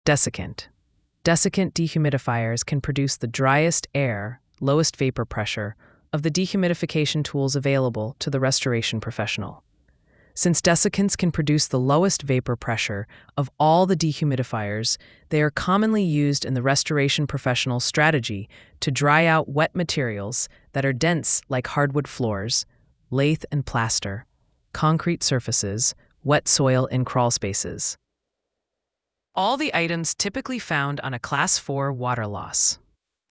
Desiccant. Desiccant dehumidifiers can produce the driest air, lowest vapor pressure of the dehumidification tools available to the restoration professional. Since desiccants can produce the lowest vapor pressure of all the dehumidifiers, they are commonly used in the restoration professional's strategy to dry out wet materials that are dense like hardwood floors, lath and plaster, concrete surfaces, wet soil, and crawl spaces. All the items typically found on a Class 4 water loss.